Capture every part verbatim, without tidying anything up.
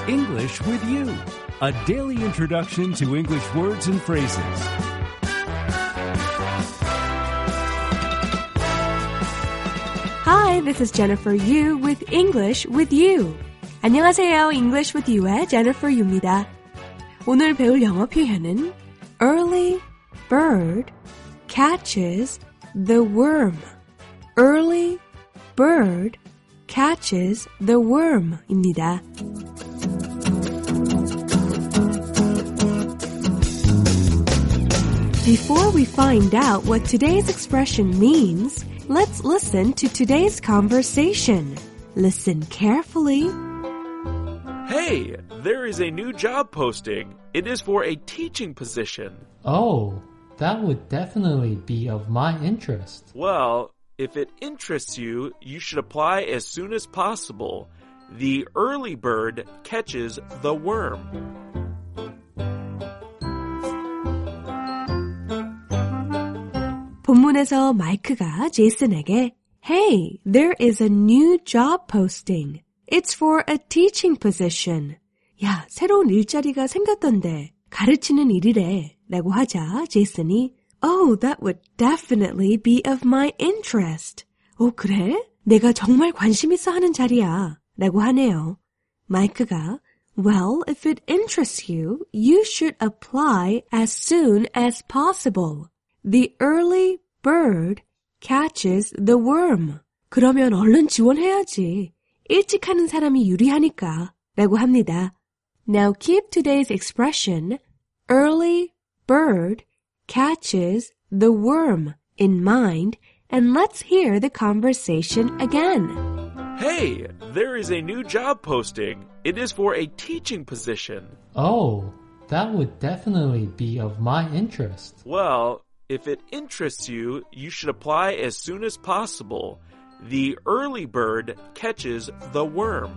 English with You, a daily introduction to English words and phrases. Hi, this is Jennifer Yu with English with You. 안녕하세요. English with You의 Jennifer Yu입니다. 오늘 배울 영어 표현은 Early bird catches the worm. Early bird catches the worm입니다. Before we find out what today's expression means, let's listen to today's conversation. Listen carefully. Hey, there is a new job posting. It is for a teaching position. Oh, that would definitely be of my interest. Well, if it interests you, you should apply as soon as possible. The early bird catches the worm. 본문에서 마이크가 제이슨에게 Hey, there is a new job posting. It's for a teaching position. 야, 새로운 일자리가 생겼던데 가르치는 일이래 라고 하자 제이슨이 Oh, that would definitely be of my interest. 오, 그래? 내가 정말 관심 있어 하는 자리야 라고 하네요. 마이크가 Well, if it interests you, you should apply as soon as possible. The early bird catches the worm. 그러면 얼른 지원해야지. 일찍 하는 사람이 유리하니까 라고 합니다. Now keep today's expression early bird catches the worm in mind and let's hear the conversation again. Hey, there is a new job posting. It is for a teaching position. Oh, that would definitely be of my interest. Well, if it interests you, you should apply as soon as possible. The early bird catches the worm.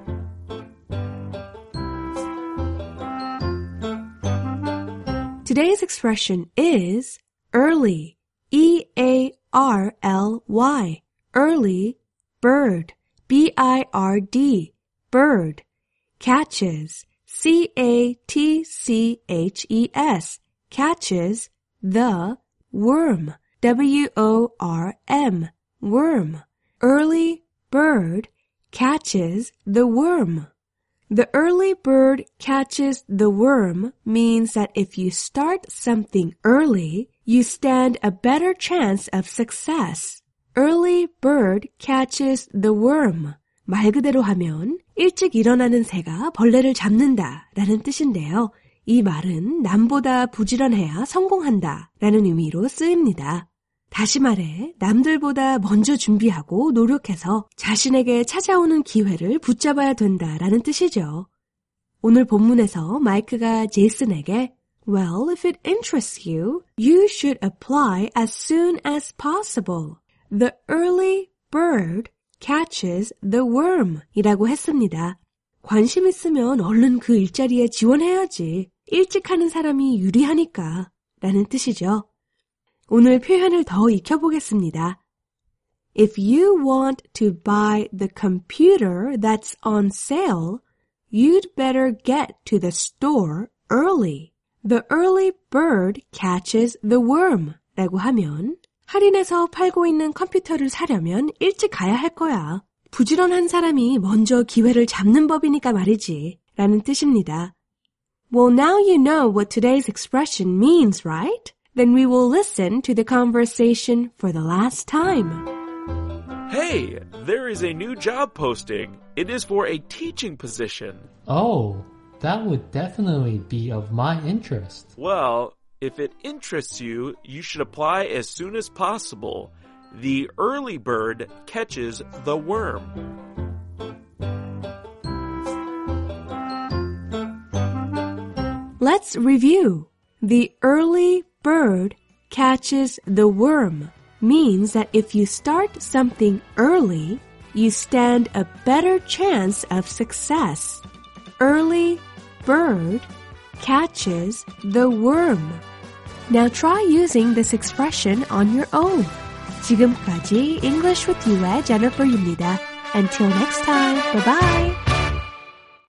Today's expression is early, E A R L Y, early bird, B I R D, bird, catches, C A T C H E S, catches, the worm, W O R M, worm. Early bird catches the worm. The early bird catches the worm means that if you start something early, you stand a better chance of success. Early bird catches the worm. 말 그대로 하면 일찍 일어나는 새가 벌레를 잡는다 라는 뜻인데요. 이 말은 남보다 부지런해야 성공한다 라는 의미로 쓰입니다. 다시 말해 남들보다 먼저 준비하고 노력해서 자신에게 찾아오는 기회를 붙잡아야 된다라는 뜻이죠. 오늘 본문에서 마이크가 제이슨에게 Well, if it interests you, you should apply as soon as possible. The early bird catches the worm 이라고 했습니다. 관심 있으면 얼른 그 일자리에 지원해야지. 일찍 하는 사람이 유리하니까 라는 뜻이죠. 오늘 표현을 더 익혀보겠습니다. If you want to buy the computer that's on sale, you'd better get to the store early. The early bird catches the worm 라고 하면 할인해서 팔고 있는 컴퓨터를 사려면 일찍 가야 할 거야. 부지런한 사람이 먼저 기회를 잡는 법이니까 말이지 라는 뜻입니다. Well, now you know what today's expression means, right? Then we will listen to the conversation for the last time. Hey, there is a new job posting. It is for a teaching position. Oh, that would definitely be of my interest. Well, if it interests you, you should apply as soon as possible. The early bird catches the worm. Let's review. The early bird catches the worm means that if you start something early, you stand a better chance of success. Early bird catches the worm. Now try using this expression on your own. 지금까지 English with You의 Jennifer Yu입니다. Until next time, bye-bye!